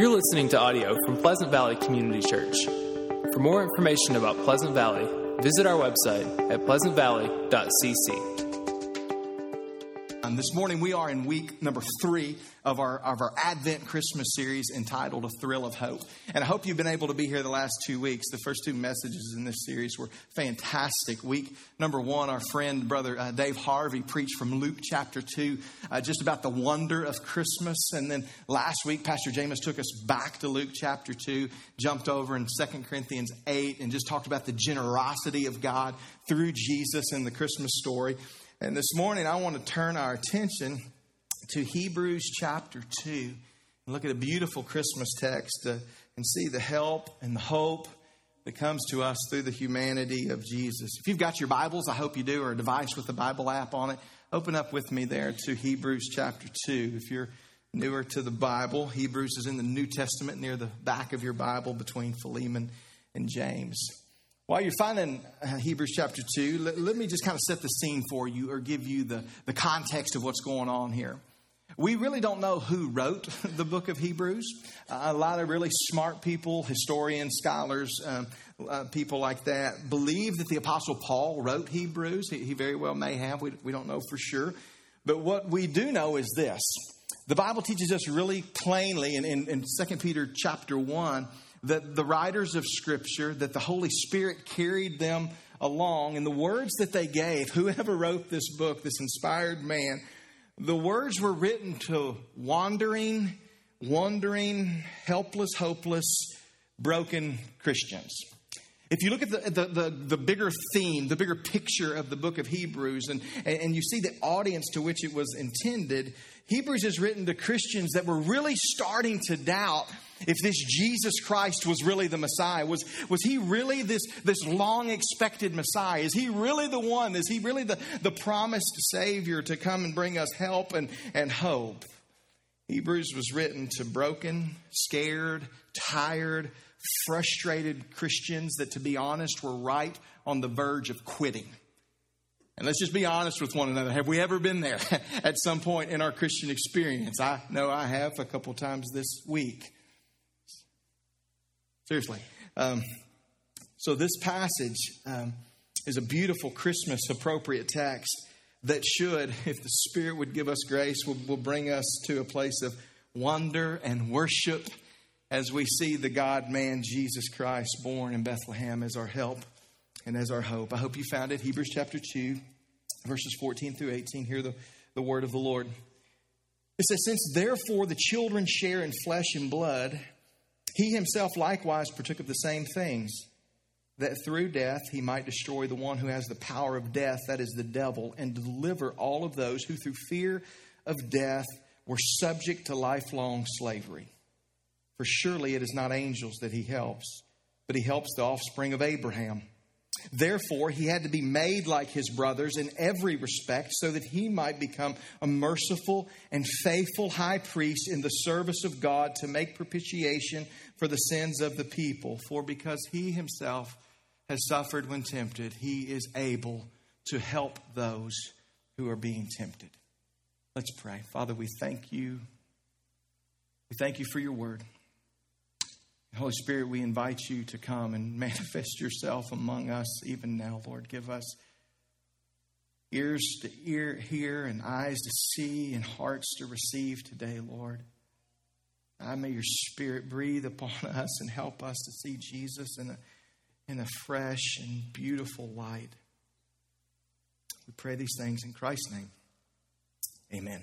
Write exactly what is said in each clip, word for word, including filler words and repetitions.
You're listening to audio from Pleasant Valley Community Church. For more information about Pleasant Valley, visit our website at pleasant valley dot c c. Um, this morning we are in week number three of our of our Advent Christmas series entitled A Thrill of Hope. And I hope you've been able to be here the last two weeks. The first two messages in this series were fantastic. Week number one, our friend, Brother uh, Dave Harvey preached from Luke chapter two, uh, just about the wonder of Christmas. And then last week, Pastor James took us back to Luke chapter two, jumped over in Second Corinthians eight, and just talked about the generosity of God through Jesus in the Christmas story. And this morning, I want to turn our attention to Hebrews chapter two and look at a beautiful Christmas text uh, and see the help and the hope that comes to us through the humanity of Jesus. If you've got your Bibles, I hope you do, or a device with the Bible app on it, open up with me there to Hebrews chapter two. If you're newer to the Bible, Hebrews is in the New Testament near the back of your Bible between Philemon and James. While you're finding uh, Hebrews chapter two, let, let me just kind of set the scene for you or give you the, the context of what's going on here. We really don't know who wrote the book of Hebrews. Uh, a lot of really smart people, historians, scholars, um, uh, people like that, believe that the Apostle Paul wrote Hebrews. He, he very well may have. We, we don't know for sure. But what we do know is this. The Bible teaches us really plainly in, in, in Second Peter chapter one that the writers of Scripture, that the Holy Spirit carried them along, and the words that they gave, whoever wrote this book, this inspired man, the words were written to wandering, wandering, helpless, hopeless, broken Christians. If you look at the, the, the, the bigger theme, the bigger picture of the book of Hebrews, and, and you see the audience to which it was intended, Hebrews is written to Christians that were really starting to doubt if this Jesus Christ was really the Messiah. Was, was he really this, this long-expected Messiah? Is he really the one? Is he really the, the promised Savior to come and bring us help and, and hope? Hebrews was written to broken, scared, tired, frustrated Christians that, to be honest, were right on the verge of quitting. And let's just be honest with one another. Have we ever been there at some point in our Christian experience? I know I have a couple times this week. Seriously. Um, so this passage um, is a beautiful Christmas appropriate text that should, if the Spirit would give us grace, will, will bring us to a place of wonder and worship as we see the God-man Jesus Christ born in Bethlehem as our help and as our hope. I hope you found it. Hebrews chapter two, verses fourteen through eighteen. Hear the, the word of the Lord. It says, "Since therefore the children share in flesh and blood, he himself likewise partook of the same things, that through death he might destroy the one who has the power of death, that is the devil, and deliver all of those who through fear of death were subject to lifelong slavery. For surely it is not angels that he helps, but he helps the offspring of Abraham. Therefore, he had to be made like his brothers in every respect, so that he might become a merciful and faithful high priest in the service of God to make propitiation for the sins of the people. For because he himself has suffered when tempted, he is able to help those who are being tempted." Let's pray. Father, we thank you. We thank you for your word. Holy Spirit, we invite you to come and manifest yourself among us even now, Lord. Give us ears to ear, hear and eyes to see and hearts to receive today, Lord. I may your Spirit breathe upon us and help us to see Jesus in a, in a fresh and beautiful light. We pray these things in Christ's name. Amen.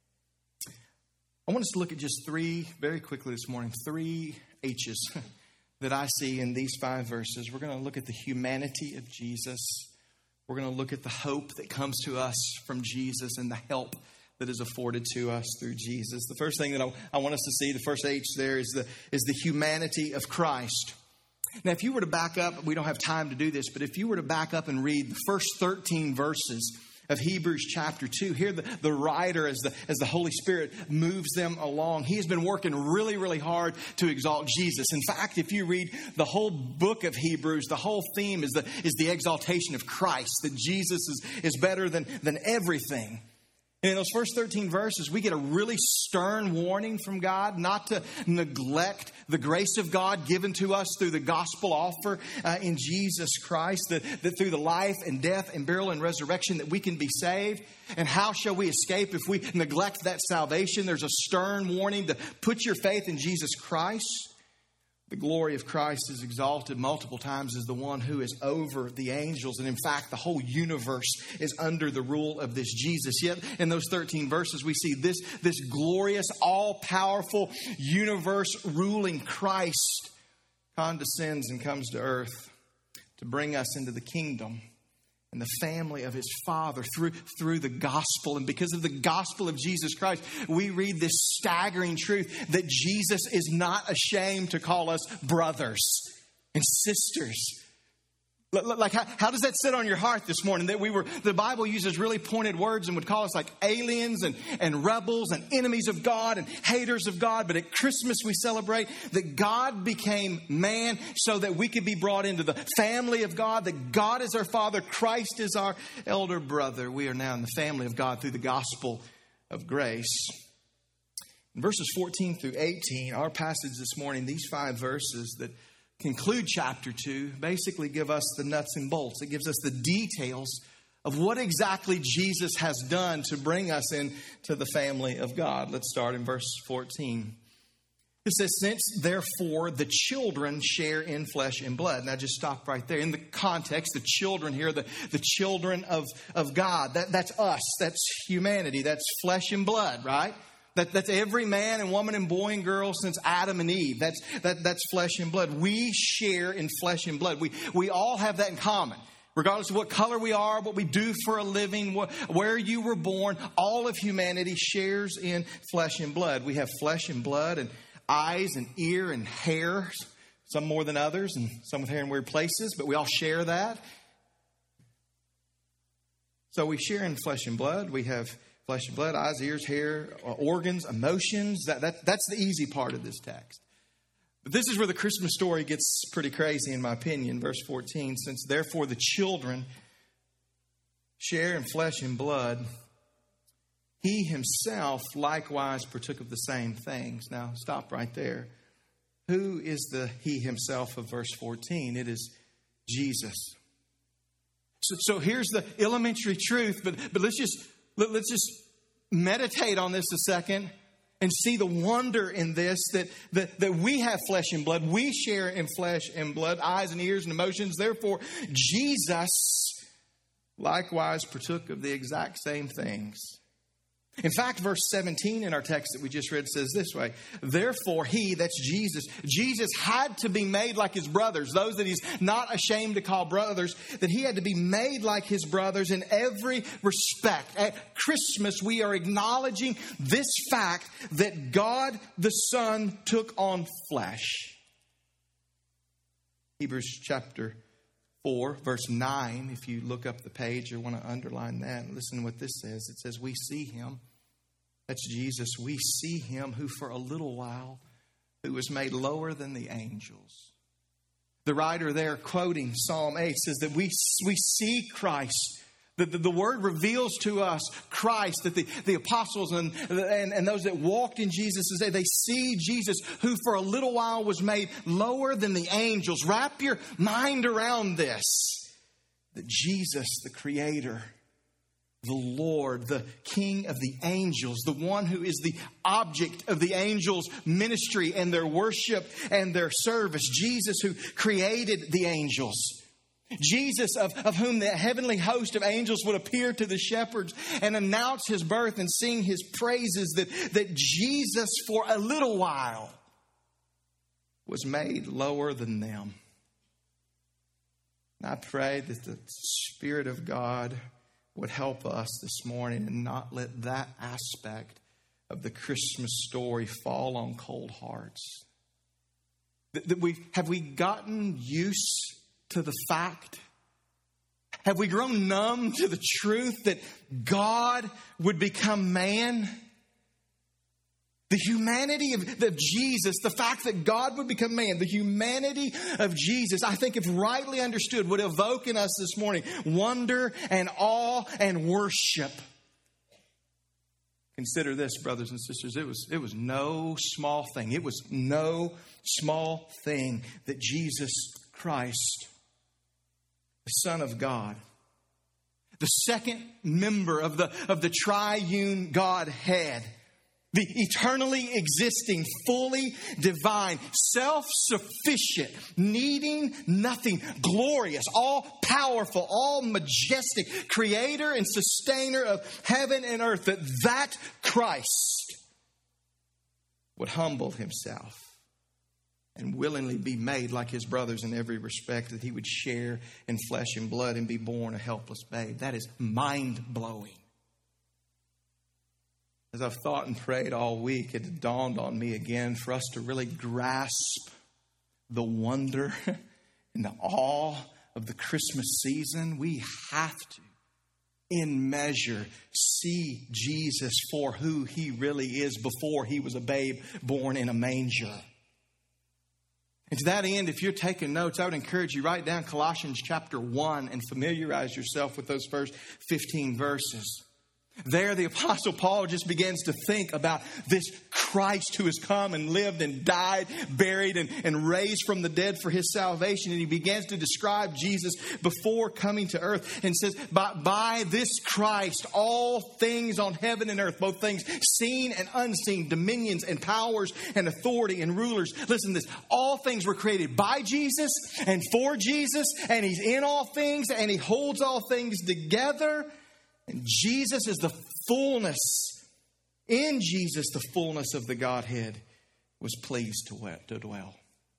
I want us to look at just three, very quickly this morning, three H's that I see in these five verses. We're going to look at the humanity of Jesus. We're going to look at the hope that comes to us from Jesus and the help that is afforded to us through Jesus. The first thing that I, I want us to see, the first H there, is the, is the humanity of Christ. Now, if you were to back up, we don't have time to do this, but if you were to back up and read the first thirteen verses of Hebrews chapter two. Here the, the writer, as the, as the Holy Spirit moves them along, he has been working really, really hard to exalt Jesus. In fact, if you read the whole book of Hebrews, the whole theme is the, is the exaltation of Christ, that Jesus is, is better than, than everything. And in those first thirteen verses, we get a really stern warning from God not to neglect the grace of God given to us through the gospel offer uh, in Jesus Christ, that, that through the life and death and burial and resurrection that we can be saved. And how shall we escape if we neglect that salvation? There's a stern warning to put your faith in Jesus Christ. The glory of Christ is exalted multiple times as the one who is over the angels. And in fact, the whole universe is under the rule of this Jesus. Yet in those thirteen verses, we see this, this glorious, all-powerful, universe-ruling Christ condescends and comes to earth to bring us into the kingdom and the family of his Father through, through the gospel. And because of the gospel of Jesus Christ, we read this staggering truth that Jesus is not ashamed to call us brothers and sisters. Like, how, how does that sit on your heart this morning? That we were, the Bible uses really pointed words and would call us like aliens and, and rebels and enemies of God and haters of God. But at Christmas we celebrate that God became man so that we could be brought into the family of God. That God is our Father, Christ is our elder brother. We are now in the family of God through the gospel of grace. In verses fourteen through eighteen, our passage this morning, these five verses that conclude chapter two, basically give us the nuts and bolts. It gives us the details of what exactly Jesus has done to bring us into the family of God. Let's start in verse fourteen. It says, since therefore the children share in flesh and blood. Now just stop right there. In the context, the children here, the, the children of, of God. That, that's us. That's humanity. That's flesh and blood, right? That, that's every man and woman and boy and girl since Adam and Eve. That's, that, that's flesh and blood. We share in flesh and blood. We, we all have that in common. Regardless of what color we are, what we do for a living, what, where you were born, all of humanity shares in flesh and blood. We have flesh and blood and eyes and ear and hair, some more than others and some with hair in weird places, but we all share that. So we share in flesh and blood. We have flesh and blood, eyes, ears, hair, organs, emotions. That, that, that's the easy part of this text. But this is where the Christmas story gets pretty crazy, in my opinion. Verse fourteen, since therefore the children share in flesh and blood, he himself likewise partook of the same things. Now, stop right there. Who is the he himself of verse fourteen? It is Jesus. So, so here's the elementary truth, but, but let's just... Let's just meditate on this a second and see the wonder in this, that, that, that we have flesh and blood. We share in flesh and blood, eyes and ears and emotions. Therefore, Jesus likewise partook of the exact same things. In fact, verse seventeen in our text that we just read says this way, therefore he, that's Jesus, Jesus had to be made like his brothers, those that he's not ashamed to call brothers, that he had to be made like his brothers in every respect. At Christmas, we are acknowledging this fact that God the Son took on flesh. Hebrews chapter four, verse nine, if you look up the page or want to underline that, listen to what this says. It says, we see him, that's Jesus, we see him who for a little while, who was made lower than the angels. The writer there quoting Psalm eight says that we, we see Christ. The, the, the word reveals to us Christ, that the, the apostles and, and, and those that walked in Jesus' day, they see Jesus who for a little while was made lower than the angels. Wrap your mind around this. That Jesus, the Creator, the Lord, the King of the angels, the one who is the object of the angels' ministry and their worship and their service. Jesus who created the angels. Jesus, of, of whom the heavenly host of angels would appear to the shepherds and announce his birth and sing his praises, that, that Jesus for a little while was made lower than them. And I pray that the Spirit of God would help us this morning and not let that aspect of the Christmas story fall on cold hearts. That, that we have we gotten used to the fact? Have we grown numb to the truth that God would become man? The humanity of, of Jesus, the fact that God would become man, the humanity of Jesus, I think if rightly understood, would evoke in us this morning wonder and awe and worship. Consider this, brothers and sisters. It was, it was no small thing. It was no small thing that Jesus Christ, the Son of God, the second member of the, of the triune Godhead, the eternally existing, fully divine, self-sufficient, needing nothing, glorious, all-powerful, all-majestic, creator and sustainer of heaven and earth, that that Christ would humble himself and willingly be made like his brothers in every respect, that he would share in flesh and blood and be born a helpless babe. That is mind-blowing. As I've thought and prayed all week, it dawned on me again for us to really grasp the wonder and the awe of the Christmas season. We have to, in measure, see Jesus for who he really is before he was a babe born in a manger. And to that end, if you're taking notes, I would encourage you, write down Colossians chapter one and familiarize yourself with those first fifteen verses. There, the Apostle Paul just begins to think about this Christ who has come and lived and died, buried, and, and raised from the dead for his salvation. And he begins to describe Jesus before coming to earth and says, by, by this Christ, all things on heaven and earth, both things seen and unseen, dominions and powers and authority and rulers. Listen to this. All things were created by Jesus and for Jesus, and he's in all things, and he holds all things together. And Jesus is the fullness, in Jesus, the fullness of the Godhead was pleased to, to dwell.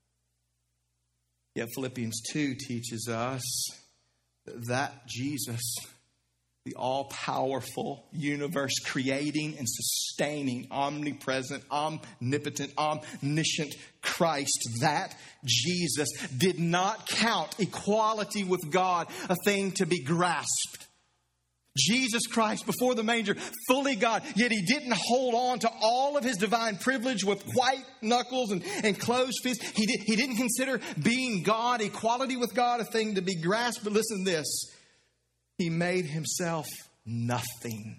Yet Philippians two teaches us that Jesus, the all-powerful, universe-creating and sustaining, omnipresent, omnipotent, omniscient Christ, that Jesus did not count equality with God a thing to be grasped. Jesus Christ, before the manger, fully God, yet he didn't hold on to all of his divine privilege with white knuckles and, and closed fists. He, did, he didn't consider being God, equality with God, a thing to be grasped. But listen to this. He made himself nothing.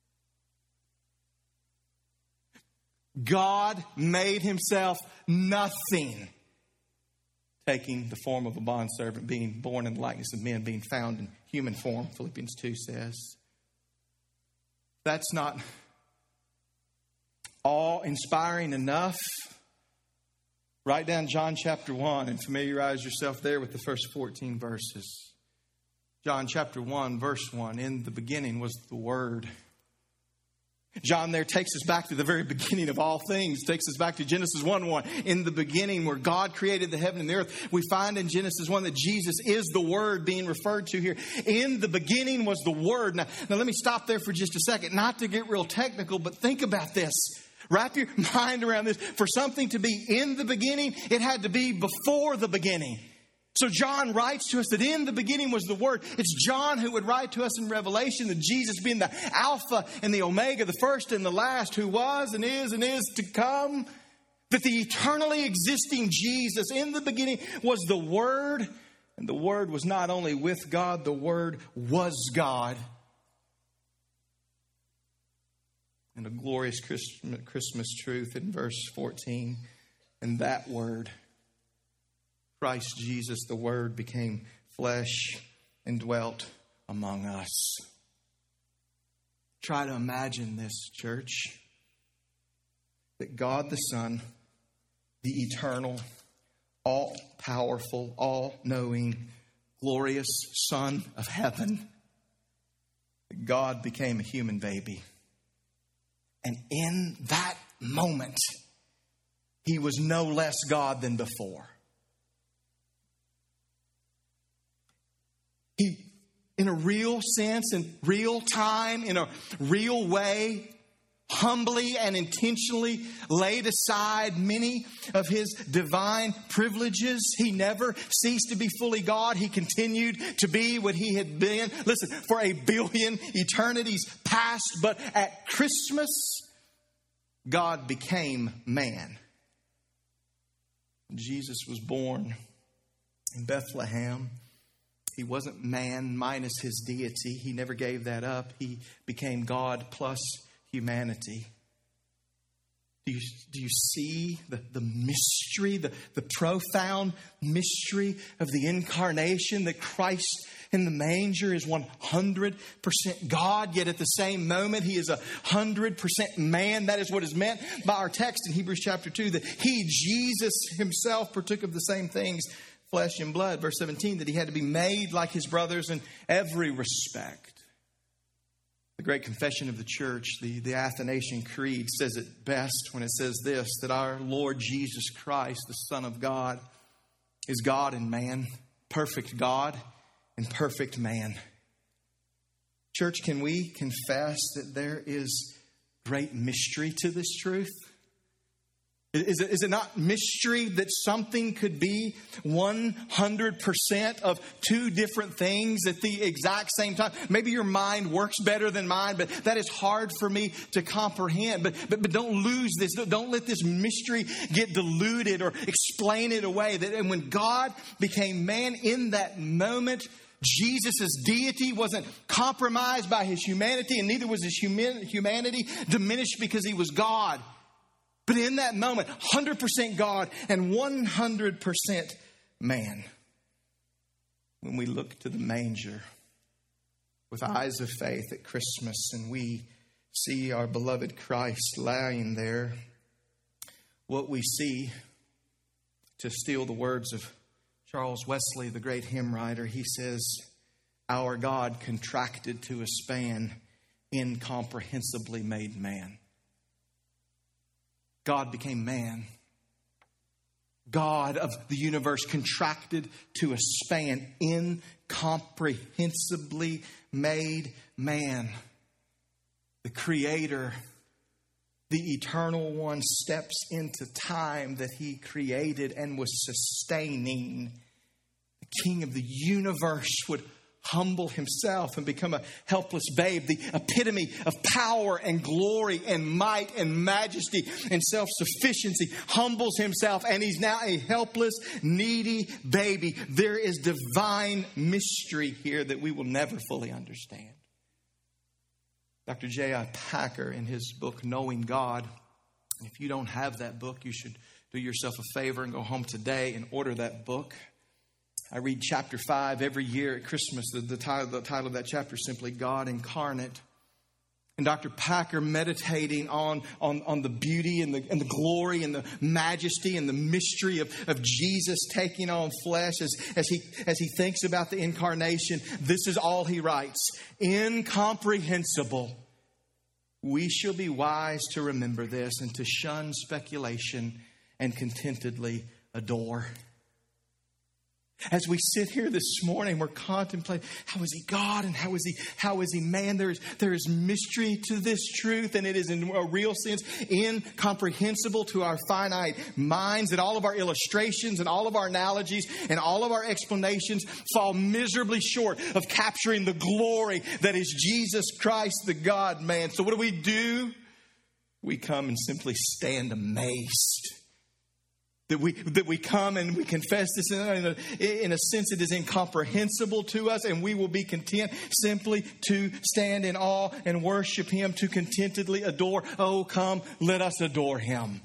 God made himself nothing, taking the form of a bondservant, being born in the likeness of men, being found in human form, Philippians two says. That's not awe-inspiring enough. Write down John chapter one and familiarize yourself there with the first fourteen verses. John chapter one, verse one, in the beginning was the Word. John there takes us back to the very beginning of all things. Takes us back to Genesis one one. In the beginning, where God created the heaven and the earth. We find in Genesis one that Jesus is the Word being referred to here. In the beginning was the Word. Now, now let me stop there for just a second. Not to get real technical, but think about this. Wrap your mind around this. For something to be in the beginning, it had to be before the beginning. So John writes to us that in the beginning was the Word. It's John who would write to us in Revelation that Jesus being the Alpha and the Omega, the first and the last, who was and is and is to come. That the eternally existing Jesus in the beginning was the Word. And the Word was not only with God, the Word was God. And a glorious Christmas truth in verse fourteen. And that Word, Christ Jesus, the Word, became flesh and dwelt among us. Try to imagine this, church. That God the Son, the eternal, all-powerful, all-knowing, glorious Son of heaven, God became a human baby. And in that moment, he was no less God than before. He, in a real sense, in real time, in a real way, humbly and intentionally laid aside many of his divine privileges. He never ceased to be fully God. He continued to be what he had been. Listen, for a billion eternities past, but at Christmas, God became man. Jesus was born in Bethlehem. He wasn't man minus his deity. He never gave that up. He became God plus humanity. Do you, do you see the, the mystery, the, the profound mystery of the incarnation, that Christ in the manger is one hundred percent God, yet at the same moment he is one hundred percent man? That is what is meant by our text in Hebrews chapter two, that he, Jesus himself, partook of the same things, flesh and blood. Verse seventeen, that he had to be made like his brothers in every respect. The Great Confession of the Church, the, the Athanasian Creed, says it best when it says this, that our Lord Jesus Christ, the Son of God, is God and man, perfect God and perfect man. Church, can we confess that there is great mystery to this truth? Is it, is it not mystery that something could be one hundred percent of two different things at the exact same time? Maybe your mind works better than mine, but that is hard for me to comprehend. But, but, but don't lose this. Don't let this mystery get diluted or explain it away. That, and when God became man in that moment, Jesus' deity wasn't compromised by his humanity, and neither was his humanity diminished because he was God. But in that moment, one hundred percent God and one hundred percent man. When we look to the manger with eyes of faith at Christmas and we see our beloved Christ lying there, what we see, to steal the words of Charles Wesley, the great hymn writer, he says, our God contracted to a span, incomprehensibly made man. God became man. God of the universe contracted to a span, incomprehensibly made man. The Creator, the Eternal One, steps into time that he created and was sustaining. The King of the universe would humble himself and become a helpless babe, the epitome of power and glory and might and majesty and self-sufficiency, humbles himself, and he's now a helpless, needy baby. There is divine mystery here that we will never fully understand. Doctor J I Packer, in his book, Knowing God, if you don't have that book, you should do yourself a favor and go home today and order that book. I read chapter five every year at Christmas. The, the, title, the title of that chapter is simply God Incarnate. And Doctor Packer, meditating on, on, on the beauty and the, and the glory and the majesty and the mystery of, of Jesus taking on flesh, as, as, he, as he thinks about the incarnation, this is all he writes. Incomprehensible. We shall be wise to remember this and to shun speculation and contentedly adore. As we sit here this morning, we're contemplating, how is he God and how is he how is he man? There is, there is mystery to this truth, and it is in a real sense incomprehensible to our finite minds, that all of our illustrations and all of our analogies and all of our explanations fall miserably short of capturing the glory that is Jesus Christ, the God-man. So what do we do? We come and simply stand amazed. That we that we come and we confess this in a, in a sense it is incomprehensible to us, and we will be content simply to stand in awe and worship him, to contentedly adore. Oh, come, let us adore him.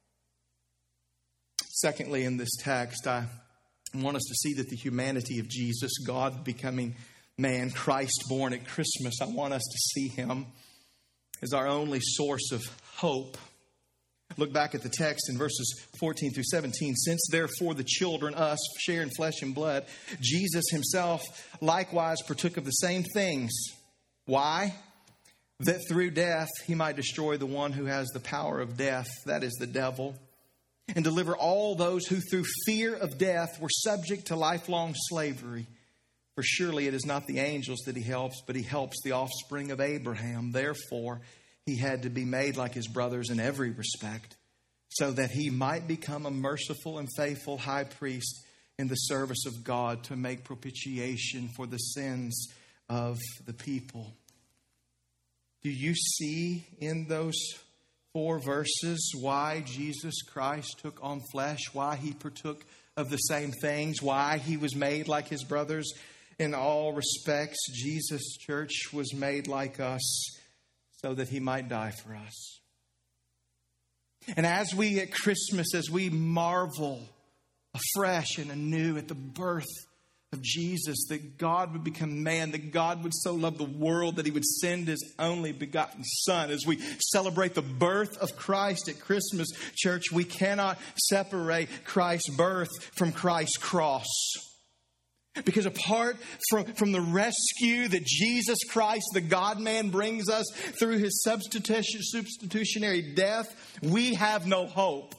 Secondly, in this text, I want us to see that the humanity of Jesus, God becoming man, Christ born at Christmas, I want us to see him as our only source of hope. Look back at the text in verses fourteen through seventeen. Since therefore the children, us, share in flesh and blood, Jesus himself likewise partook of the same things. Why? That through death he might destroy the one who has the power of death, that is the devil, and deliver all those who through fear of death were subject to lifelong slavery. For surely it is not the angels that he helps, but he helps the offspring of Abraham. Therefore, he had to be made like his brothers in every respect, so that he might become a merciful and faithful high priest in the service of God to make propitiation for the sins of the people. Do you see in those four verses why Jesus Christ took on flesh, why he partook of the same things, why he was made like his brothers in all respects? Jesus, church, was made like us so that he might die for us. And as we at Christmas, as we marvel afresh and anew at the birth of Jesus, that God would become man, that God would so love the world that he would send his only begotten Son. As we celebrate the birth of Christ at Christmas, church, we cannot separate Christ's birth from Christ's cross. Because apart from, from the rescue that Jesus Christ, the God-man, brings us through his substitution, substitutionary death, we have no hope.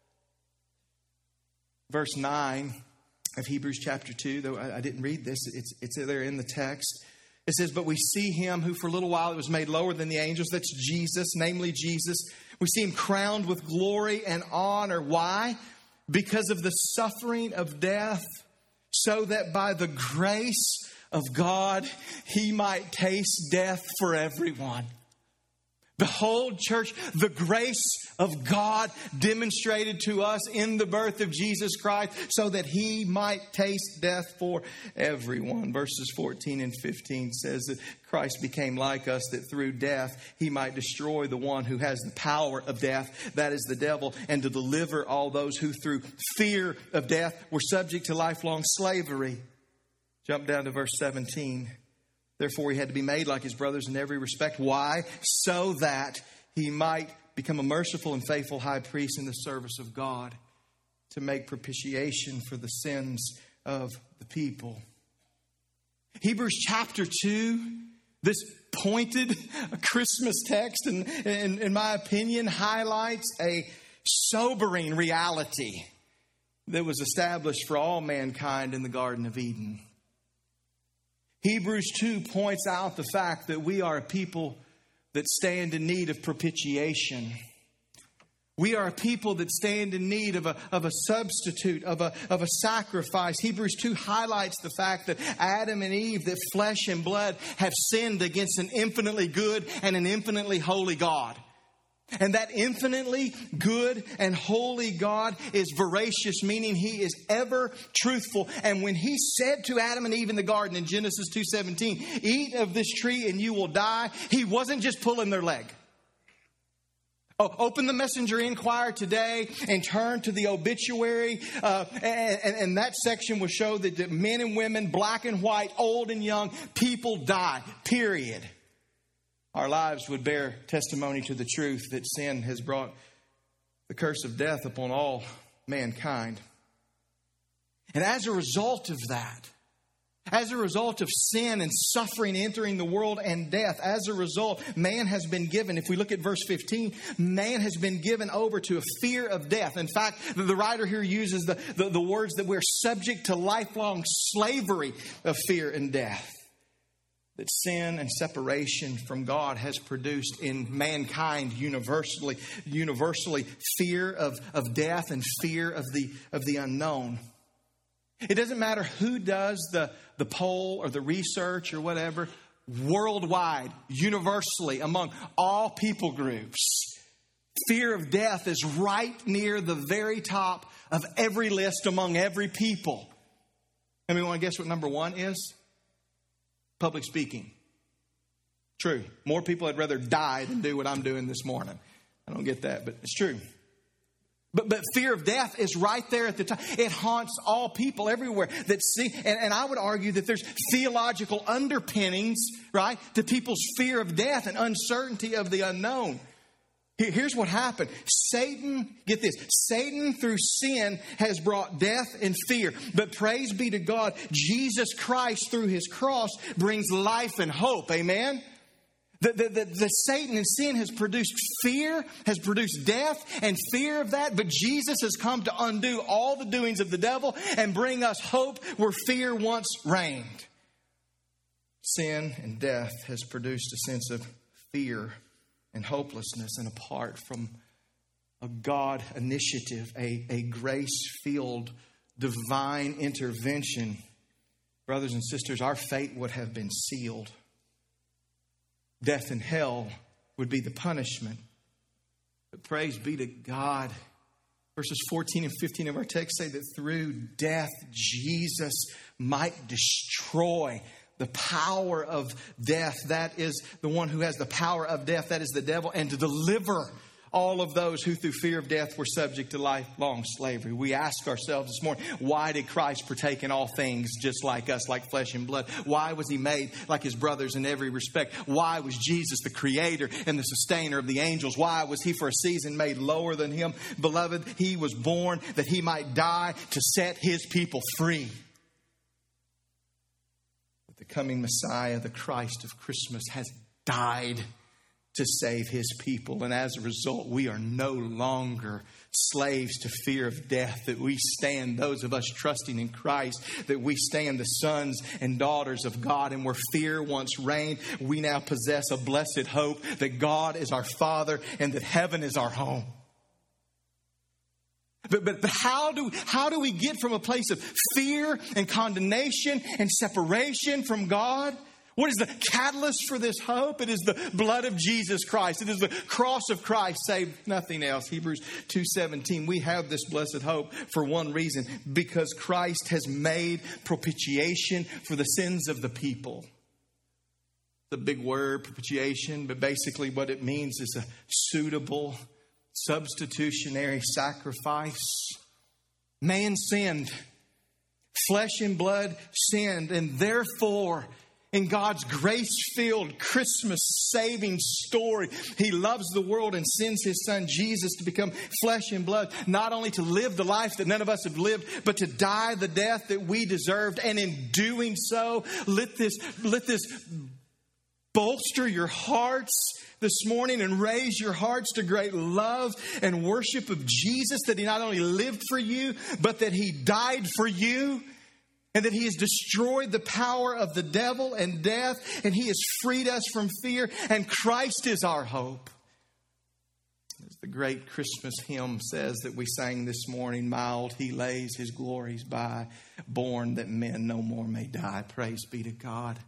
Verse nine of Hebrews chapter two, though I didn't read this, it's, it's there in the text. It says, but we see him who for a little while was made lower than the angels. That's Jesus, namely Jesus. We see him crowned with glory and honor. Why? Because of the suffering of death, so that by the grace of God, he might taste death for everyone. Behold, church, the grace of God demonstrated to us in the birth of Jesus Christ so that he might taste death for everyone. Verses fourteen and fifteen says that Christ became like us, that through death he might destroy the one who has the power of death, that is the devil, and to deliver all those who through fear of death were subject to lifelong slavery. Jump down to verse seventeen. Therefore, he had to be made like his brothers in every respect. Why? So that he might become a merciful and faithful high priest in the service of God to make propitiation for the sins of the people. Hebrews chapter two, this pointed Christmas text, and in, in my opinion, highlights a sobering reality that was established for all mankind in the Garden of Eden. Hebrews two points out the fact that we are a people that stand in need of propitiation. We are a people that stand in need of a, of a substitute, of a, of a sacrifice. Hebrews two highlights the fact that Adam and Eve, that flesh and blood, have sinned against an infinitely good and an infinitely holy God. And that infinitely good and holy God is veracious, meaning he is ever truthful. And when he said to Adam and Eve in the garden in Genesis two seventeen, eat of this tree and you will die, he wasn't just pulling their leg. Oh, open the Messenger Inquirer today and turn to the obituary. Uh, and, and, and that section will show that, that men and women, black and white, old and young, people die, period. Our lives would bear testimony to the truth that sin has brought the curse of death upon all mankind. And as a result of that, as a result of sin and suffering entering the world and death, as a result, man has been given, if we look at verse fifteen, man has been given over to a fear of death. In fact, the writer here uses the, the, the words that we're subject to lifelong slavery of fear and death. That sin and separation from God has produced in mankind universally, universally fear of, of death and fear of the, of the unknown. It doesn't matter who does the, the poll or the research or whatever, worldwide, universally, among all people groups, fear of death is right near the very top of every list among every people. And we want to guess what number one is? Public speaking. True. More people would rather die than do what I'm doing this morning. I don't get that, but it's true. But but fear of death is right there at the top. It haunts all people everywhere that see. And, and I would argue that there's theological underpinnings, right, to people's fear of death and uncertainty of the unknown. Here's what happened. Satan, get this, Satan through sin has brought death and fear. But praise be to God, Jesus Christ through his cross brings life and hope. Amen? The, the, the, the Satan and sin has produced fear, has produced death and fear of that. But Jesus has come to undo all the doings of the devil and bring us hope where fear once reigned. Sin and death has produced a sense of fear and hopelessness, and apart from a God initiative, a, a grace-filled divine intervention, brothers and sisters, our fate would have been sealed. Death and hell would be the punishment. But praise be to God. Verses fourteen and fifteen of our text say that through death, Jesus might destroy the power of death. That is the one who has the power of death. That is the devil. And to deliver all of those who through fear of death were subject to lifelong slavery. We ask ourselves this morning, why did Christ partake in all things just like us, like flesh and blood? Why was he made like his brothers in every respect? Why was Jesus the creator and the sustainer of the angels? Why was he for a season made lower than him? Beloved, he was born that he might die to set his people free. But the coming Messiah, the Christ of Christmas, has died to save his people. And as a result, we are no longer slaves to fear of death. That we stand, those of us trusting in Christ, that we stand the sons and daughters of God. And where fear once reigned, we now possess a blessed hope that God is our Father and that heaven is our home. But, but, but how do, how do we get from a place of fear and condemnation and separation from God? What is the catalyst for this hope? It is the blood of Jesus Christ. It is the cross of Christ, save nothing else. Hebrews two seventeen. We have this blessed hope for one reason, because Christ has made propitiation for the sins of the people. The big word, propitiation, but basically what it means is a suitable, substitutionary sacrifice. Man sinned. Flesh and blood sinned, and therefore, in God's grace-filled Christmas saving story, he loves the world and sends his son Jesus to become flesh and blood, not only to live the life that none of us have lived, but to die the death that we deserved. And in doing so, let this, let this bolster your hearts this morning and raise your hearts to great love and worship of Jesus, that he not only lived for you, but that he died for you. And that he has destroyed the power of the devil and death. And he has freed us from fear. And Christ is our hope. As the great Christmas hymn says that we sang this morning, mild he lays his glories by, born that men no more may die. Praise be to God.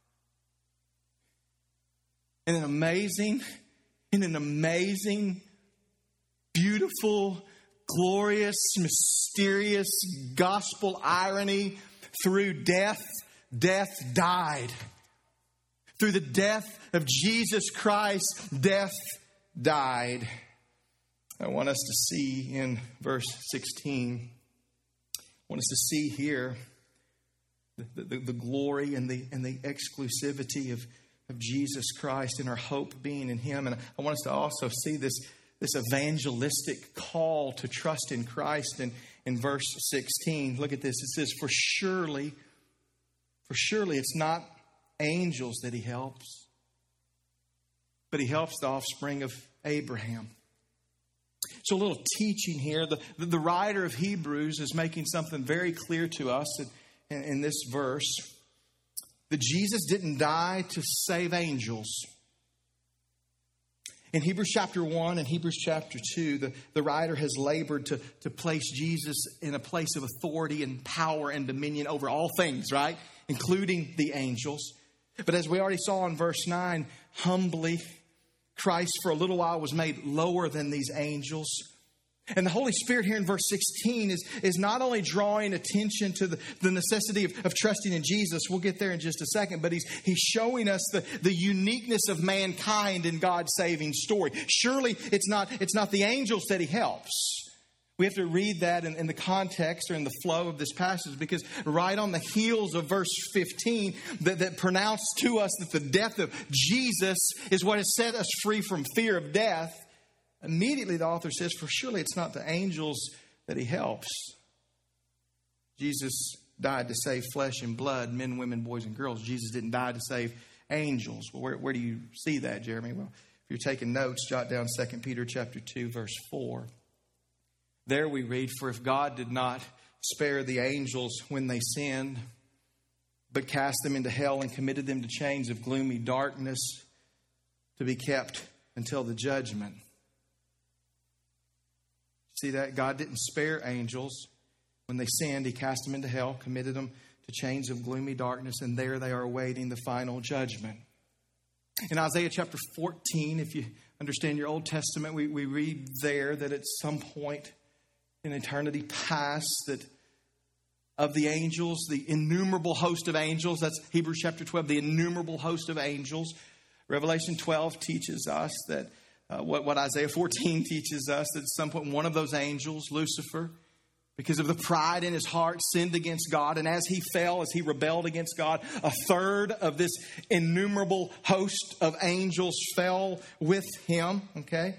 In an amazing, in an amazing, beautiful, glorious, mysterious gospel irony, through death, death died. Through the death of Jesus Christ, death died. I want us to see in verse sixteen, I want us to see here the, the, the glory and the, and the exclusivity of, of Jesus Christ and our hope being in him. And I want us to also see this, this evangelistic call to trust in Christ. And in verse sixteen, look at this. It says, for surely, for surely it's not angels that he helps, but he helps the offspring of Abraham. So a little teaching here. The, the, the writer of Hebrews is making something very clear to us in, in, in this verse. That Jesus didn't die to save angels. In Hebrews chapter one and Hebrews chapter two, the, the writer has labored to, to place Jesus in a place of authority and power and dominion over all things, right? Including the angels. But as we already saw in verse nine, humbly, Christ for a little while was made lower than these angels. And the Holy Spirit here in verse sixteen is, is not only drawing attention to the, the necessity of, of trusting in Jesus. We'll get there in just a second. But he's, he's showing us the, the uniqueness of mankind in God's saving story. Surely it's not, it's not the angels that he helps. We have to read that in, in the context or in the flow of this passage, because right on the heels of verse fifteen that, that pronounced to us that the death of Jesus is what has set us free from fear of death. Immediately the author says, for surely it's not the angels that he helps. Jesus died to save flesh and blood, men, women, boys, and girls. Jesus didn't die to save angels. Well, where, where do you see that, Jeremy? Well, if you're taking notes, jot down Second Peter chapter two, verse four. There we read, for if God did not spare the angels when they sinned, but cast them into hell and committed them to chains of gloomy darkness to be kept until the judgment. See that? God didn't spare angels. When they sinned, he cast them into hell, committed them to chains of gloomy darkness, and there they are awaiting the final judgment. In Isaiah chapter fourteen, if you understand your Old Testament, we, we read there that at some point in eternity past, that of the angels, the innumerable host of angels. That's Hebrews chapter twelve, the innumerable host of angels. Revelation twelve teaches us that, uh, what, what Isaiah fourteen teaches us, that at some point one of those angels, Lucifer, because of the pride in his heart, sinned against God. And as he fell, as he rebelled against God, a third of this innumerable host of angels fell with him. Okay?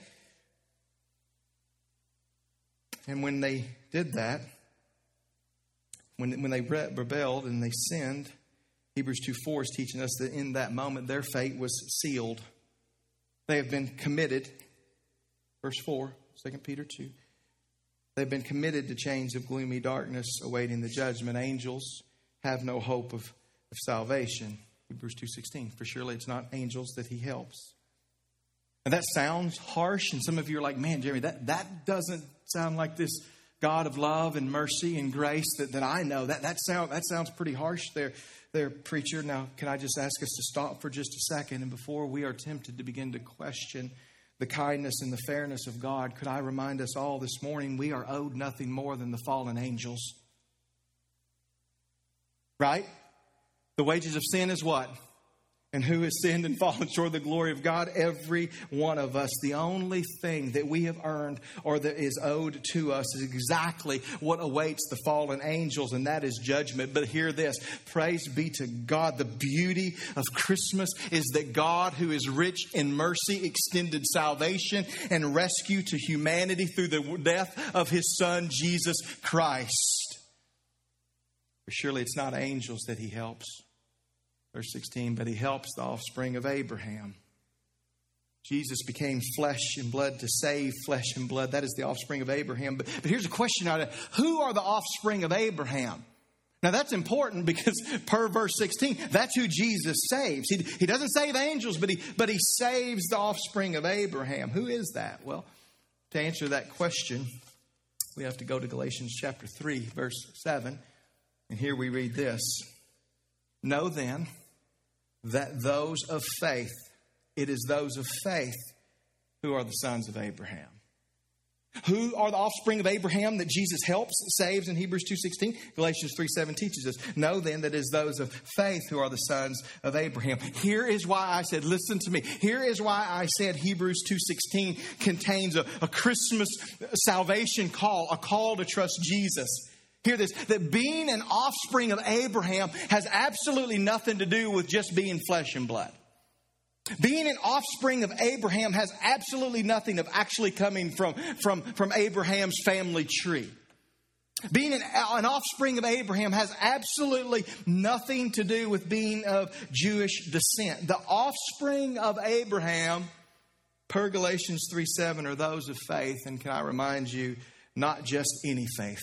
And when they did that, when, when they re- rebelled and they sinned, Hebrews two four is teaching us that in that moment their fate was sealed. They have been committed. Verse four, Second Peter two. They've been committed to chains of gloomy darkness awaiting the judgment. Angels have no hope of, of salvation. Hebrews two sixteen. For surely it's not angels that he helps. And that sounds harsh. And some of you are like, man, Jeremy, that, that doesn't sound like this God of love and mercy and grace that, that I know. That, that, sound, that sounds pretty harsh there, there, preacher. Now, can I just ask us to stop for just a second? And before we are tempted to begin to question the kindness and the fairness of God, could I remind us all this morning, we are owed nothing more than the fallen angels. Right? The wages of sin is what? And who has sinned and fallen short of the glory of God? Every one of us. The only thing that we have earned or that is owed to us is exactly what awaits the fallen angels, and that is judgment. But hear this, praise be to God. The beauty of Christmas is that God, who is rich in mercy, extended salvation and rescue to humanity through the death of his Son, Jesus Christ. For surely it's not angels that he helps. Verse sixteen, but he helps the offspring of Abraham. Jesus became flesh and blood to save flesh and blood. That is the offspring of Abraham. But, but here's a question out of who are the offspring of Abraham? Now that's important because per verse sixteen, that's who Jesus saves. He, he doesn't save angels, but he, but he saves the offspring of Abraham. Who is that? Well, to answer that question, we have to go to Galatians chapter three, verse seven. And here we read this. Know then that those of faith, it is those of faith who are the sons of Abraham. Who are the offspring of Abraham that Jesus helps, saves in Hebrews two sixteen? Galatians three seven teaches us. Know then that it is those of faith who are the sons of Abraham. Here is why I said, listen to me. Here is why I said Hebrews two sixteen contains a, a Christmas salvation call, a call to trust Jesus. Hear this, that being an offspring of Abraham has absolutely nothing to do with just being flesh and blood. Being an offspring of Abraham has absolutely nothing of actually coming from, from, from Abraham's family tree. Being an, an offspring of Abraham has absolutely nothing to do with being of Jewish descent. The offspring of Abraham, per Galatians three seven, are those of faith. And can I remind you, not just any faith.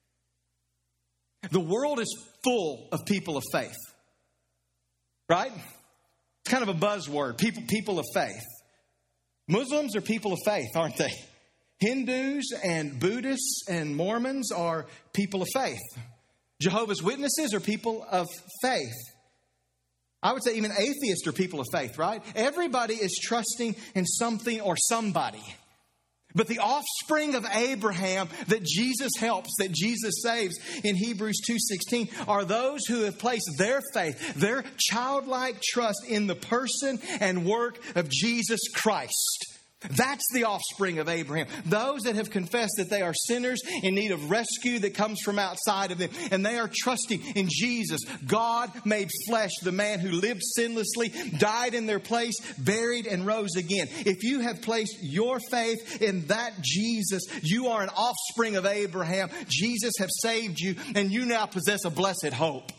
The world is full of people of faith, right? It's kind of a buzzword, people, people of faith. Muslims are people of faith, aren't they? Hindus and Buddhists and Mormons are people of faith. Jehovah's Witnesses are people of faith. I would say even atheists are people of faith, right? Everybody is trusting in something or somebody. But the offspring of Abraham that Jesus helps, that Jesus saves in Hebrews two sixteen are those who have placed their faith, their childlike trust in the person and work of Jesus Christ. That's the offspring of Abraham. Those that have confessed that they are sinners in need of rescue that comes from outside of them. And they are trusting in Jesus, God made flesh, the man who lived sinlessly, died in their place, buried and rose again. If you have placed your faith in that Jesus, you are an offspring of Abraham. Jesus has saved you and you now possess a blessed hope.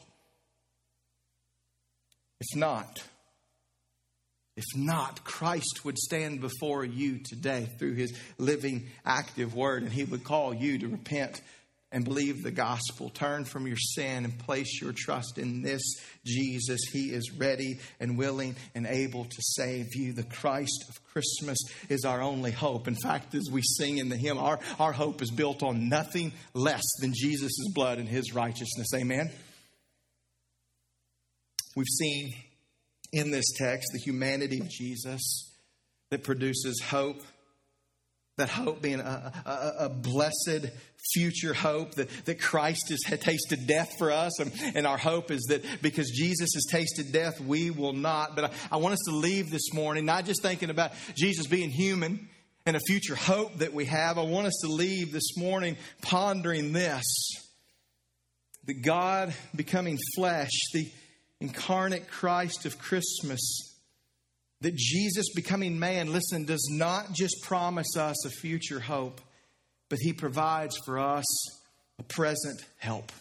If not, If not, Christ would stand before you today through his living, active word, and he would call you to repent and believe the gospel. Turn from your sin and place your trust in this Jesus. He is ready and willing and able to save you. The Christ of Christmas is our only hope. In fact, as we sing in the hymn, our, our hope is built on nothing less than Jesus' blood and his righteousness. Amen? We've seen in this text the humanity of Jesus that produces hope, That hope being a, a, a blessed future hope that, that Christ has had tasted death for us. And, and our hope is that because Jesus has tasted death, we will not. But I, I want us to leave this morning, not just thinking about Jesus being human and a future hope that we have. I want us to leave this morning pondering this. That God becoming flesh, the incarnate Christ of Christmas, that Jesus becoming man, listen, does not just promise us a future hope, but he provides for us a present help.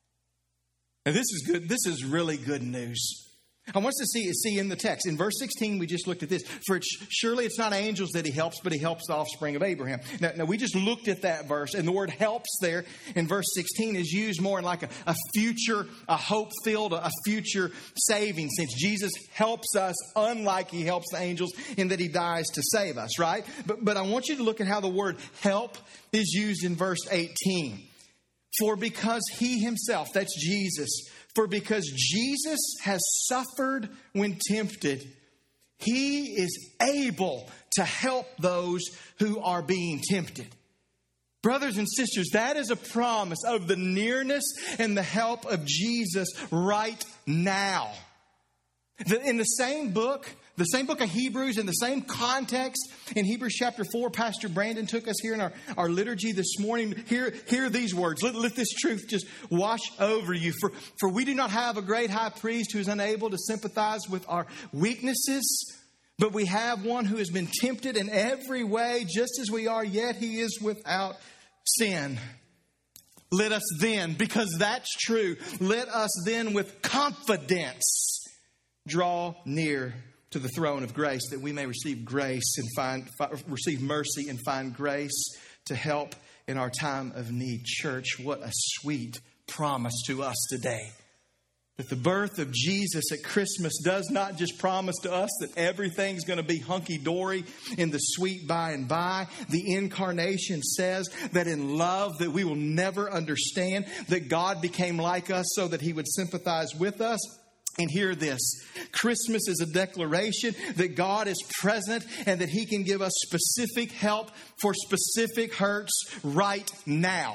And this is good. This is really good news. I want us to see, see in the text. In verse sixteen, we just looked at this. For it's, surely it's not angels that he helps, but he helps the offspring of Abraham. Now, now, we just looked at that verse, and the word helps there in verse sixteen is used more in like a, a future, a hope-filled, a future saving sense. Jesus helps us unlike he helps the angels in that he dies to save us, right? But, but I want you to look at how the word help is used in verse eighteen. For because he himself, that's Jesus, for because Jesus has suffered when tempted, he is able to help those who are being tempted. Brothers and sisters, that is a promise of the nearness and the help of Jesus right now. In the same book, the same book of Hebrews, in the same context, in Hebrews chapter four, Pastor Brandon took us here in our, our liturgy this morning. Hear, hear these words. Let, let this truth just wash over you. For, for we do not have a great high priest who is unable to sympathize with our weaknesses, but we have one who has been tempted in every way, just as we are, yet he is without sin. Let us then, because that's true, let us then with confidence draw near to the throne of grace, that we may receive grace and find, find receive mercy and find grace to help in our time of need. Church, what a sweet promise to us today. That the birth of Jesus at Christmas does not just promise to us that everything's going to be hunky-dory in the sweet by and by. The incarnation says that in love that we will never understand, that God became like us so that he would sympathize with us. And hear this, Christmas is a declaration that God is present and that he can give us specific help for specific hurts right now.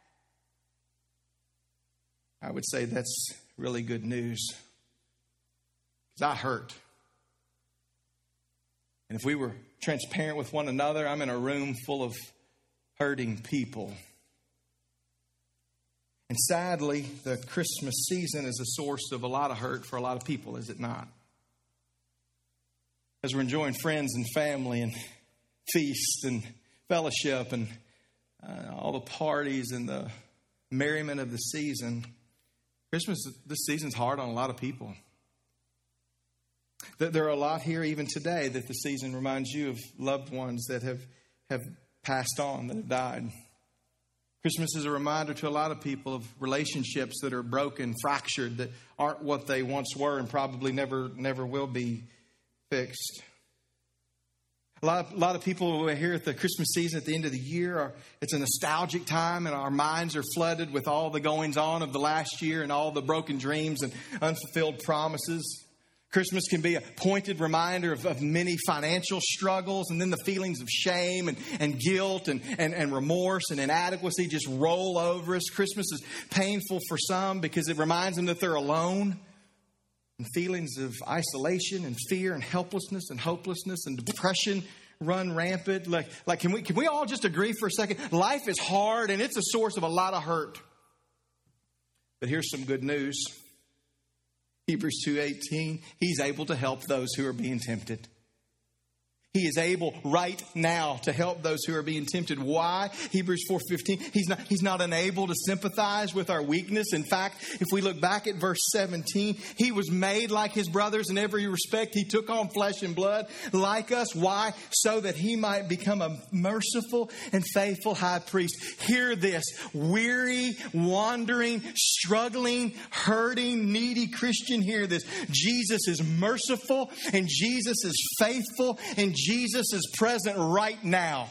I would say that's really good news, because I hurt. And if we were transparent with one another, I'm in a room full of hurting people. And sadly, the Christmas season is a source of a lot of hurt for a lot of people, is it not? As we're enjoying friends and family and feast and fellowship and uh, all the parties and the merriment of the season, Christmas, this season's hard on a lot of people. There are a lot here even today that the season reminds you of loved ones that have, have passed on, that have died. Christmas is a reminder to a lot of people of relationships that are broken, fractured, that aren't what they once were and probably never never will be fixed. A lot of, a lot of people who are here at the Christmas season at the end of the year, are, it's a nostalgic time and our minds are flooded with all the goings on of the last year and all the broken dreams and unfulfilled promises. Christmas can be a pointed reminder of, of many financial struggles, and then the feelings of shame and, and guilt and, and, and remorse and inadequacy just roll over us. Christmas is painful for some because it reminds them that they're alone. And feelings of isolation and fear and helplessness and hopelessness and depression run rampant. Like, like can we can we all just agree for a second? Life is hard and it's a source of a lot of hurt. But here's some good news. Hebrews two eighteen, he's able to help those who are being tempted. He is able right now to help those who are being tempted. Why? Hebrews four fifteen. He's not, he's not unable to sympathize with our weakness. In fact, if we look back at verse seventeen, he was made like his brothers in every respect. He took on flesh and blood like us. Why? So that he might become a merciful and faithful high priest. Hear this. Weary, wandering, struggling, hurting, needy Christian, hear this. Jesus is merciful and Jesus is faithful and Jesus is present right now.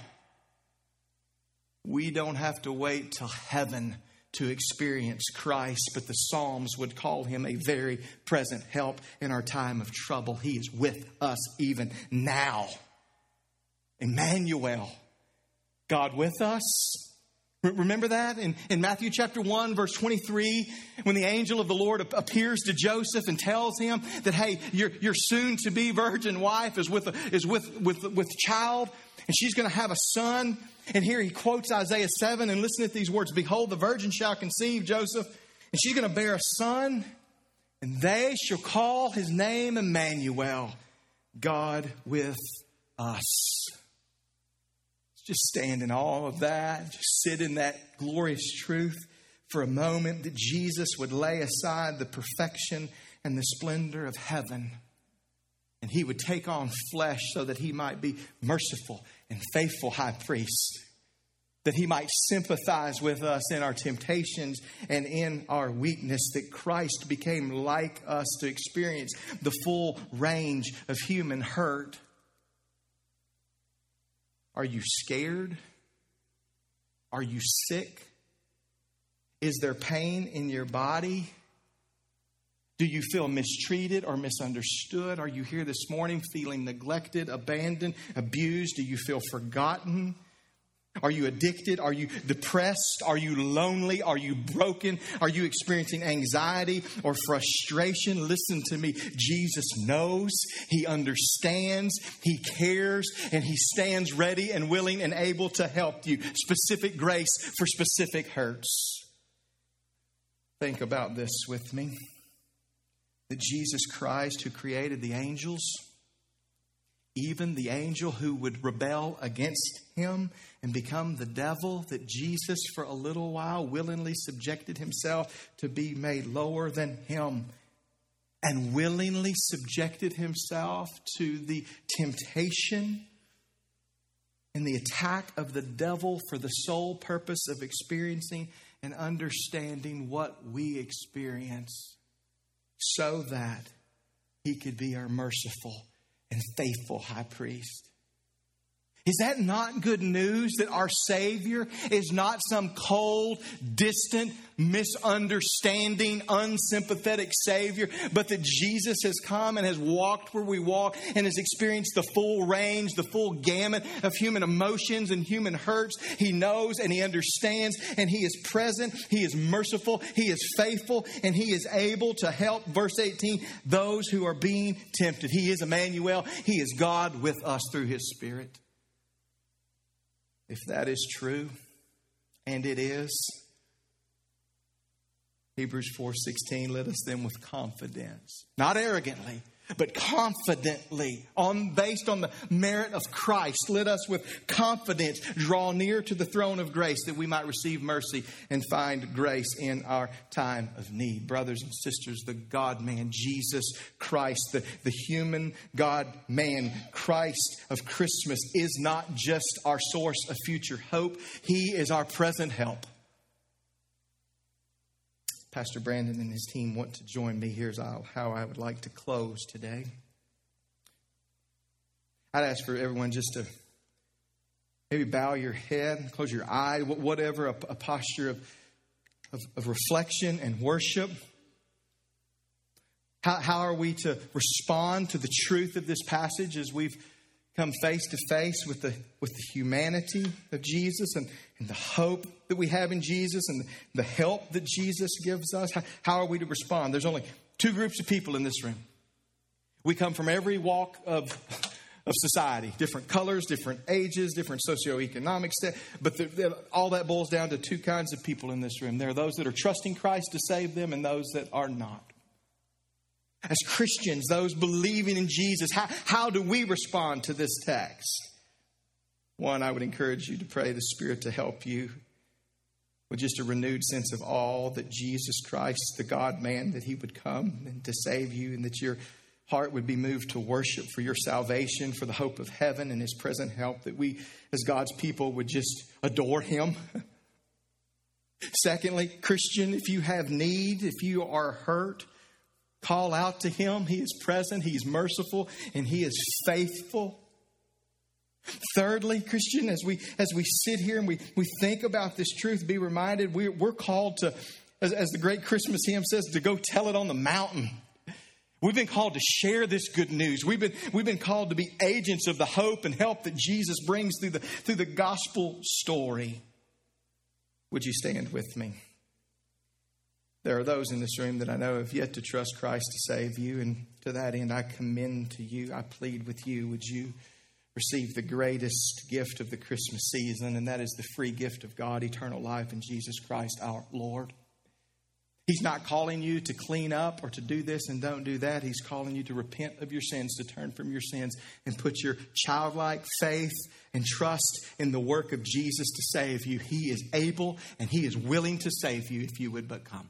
We don't have to wait till heaven to experience Christ, but the Psalms would call him a very present help in our time of trouble. He is with us even now. Emmanuel, God with us. Remember that in, in Matthew chapter one, verse twenty-three, when the angel of the Lord appears to Joseph and tells him that, hey, your, your soon-to-be virgin wife is with, a, is with, with, with child, and she's going to have a son. And here he quotes Isaiah seven, and listen to these words. Behold, the virgin shall conceive, Joseph, and she's going to bear a son, and they shall call his name Emmanuel, God with us. Just stand in awe of that. Just sit in that glorious truth for a moment that Jesus would lay aside the perfection and the splendor of heaven. And he would take on flesh so that he might be merciful and faithful high priest. That he might sympathize with us in our temptations and in our weakness. That Christ became like us to experience the full range of human hurt. Are you scared? Are you sick? Is there pain in your body? Do you feel mistreated or misunderstood? Are you here this morning feeling neglected, abandoned, abused? Do you feel forgotten? Are you addicted? Are you depressed? Are you lonely? Are you broken? Are you experiencing anxiety or frustration? Listen to me. Jesus knows. He understands. He cares. And he stands ready and willing and able to help you. Specific grace for specific hurts. Think about this with me. That Jesus Christ, who created the angels, even the angel who would rebel against him and become the devil, that Jesus for a little while willingly subjected himself to be made lower than him and willingly subjected himself to the temptation and the attack of the devil for the sole purpose of experiencing and understanding what we experience so that he could be our merciful and faithful high priest. Is that not good news that our Savior is not some cold, distant, misunderstanding, unsympathetic Savior, but that Jesus has come and has walked where we walk and has experienced the full range, the full gamut of human emotions and human hurts. He knows and he understands and he is present. He is merciful. He is faithful and he is able to help, verse eighteen, those who are being tempted. He is Emmanuel. He is God with us through his Spirit. If that is true, and it is, Hebrews four sixteen, let us then with confidence, not arrogantly, but confidently, on based on the merit of Christ, let us with confidence draw near to the throne of grace that we might receive mercy and find grace in our time of need. Brothers and sisters, the God-man, Jesus Christ, the, the human God-man, Christ of Christmas is not just our source of future hope. He is our present help. Pastor Brandon and his team want to join me. Here's how I would like to close today. I'd ask for everyone just to maybe bow your head, close your eye, whatever, a, a posture of, of, of reflection and worship. How, how are we to respond to the truth of this passage as we've come face to face with the with the humanity of Jesus and, and the hope that we have in Jesus and the help that Jesus gives us? How, how are we to respond? There's only two groups of people in this room. We come from every walk of, of society, different colors, different ages, different socioeconomic state. But the, the, all that boils down to two kinds of people in this room. There are those that are trusting Christ to save them and those that are not. As Christians, those believing in Jesus, how, how do we respond to this text? One, I would encourage you to pray the Spirit to help you with just a renewed sense of awe that Jesus Christ, the God-man, that he would come and to save you, and that your heart would be moved to worship for your salvation, for the hope of heaven and his present help, that we as God's people would just adore him. Secondly, Christian, if you have need, if you are hurt, call out to him. He is present. He is merciful and he is faithful. Thirdly, Christian, as we as we sit here and we, we think about this truth, be reminded we're, we're called to, as, as the great Christmas hymn says, to go tell it on the mountain. We've been called to share this good news. We've been, we've been called to be agents of the hope and help that Jesus brings through the, through the gospel story. Would you stand with me? There are those in this room that I know have yet to trust Christ to save you. And to that end, I commend to you, I plead with you, would you receive the greatest gift of the Christmas season, and that is the free gift of God, eternal life in Jesus Christ our Lord. He's not calling you to clean up or to do this and don't do that. He's calling you to repent of your sins, to turn from your sins and put your childlike faith and trust in the work of Jesus to save you. He is able and He is willing to save you if you would but come.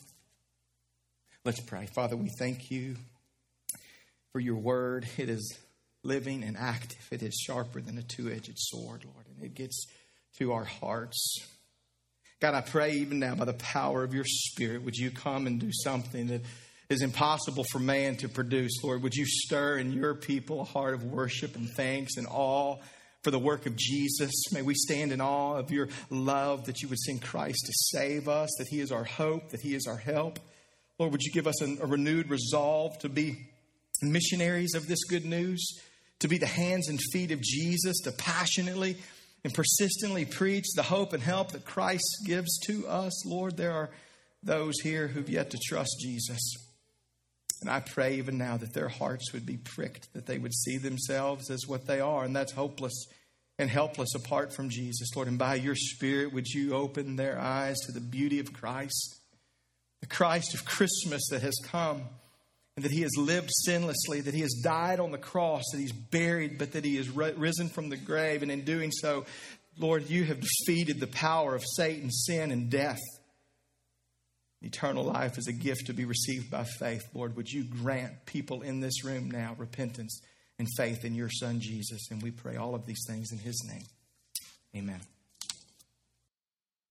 Let's pray. Father, we thank you for your word. It is living and active. It is sharper than a two-edged sword, Lord, and it gets to our hearts. God, I pray even now by the power of your Spirit, would you come and do something that is impossible for man to produce, Lord? Would you stir in your people a heart of worship and thanks and awe for the work of Jesus? May we stand in awe of your love, that you would send Christ to save us, that He is our hope, that He is our help. Lord, would you give us a, a renewed resolve to be missionaries of this good news, to be the hands and feet of Jesus, to passionately and persistently preach the hope and help that Christ gives to us. Lord, there are those here who've yet to trust Jesus. And I pray even now that their hearts would be pricked, that they would see themselves as what they are, and that's hopeless and helpless apart from Jesus. Lord, and by your Spirit, would you open their eyes to the beauty of Christ, the Christ of Christmas that has come, and that He has lived sinlessly, that He has died on the cross, that He's buried, but that He has risen from the grave. And in doing so, Lord, you have defeated the power of Satan, sin, and death. Eternal life is a gift to be received by faith. Lord, would you grant people in this room now repentance and faith in your Son, Jesus? And we pray all of these things in His name. Amen.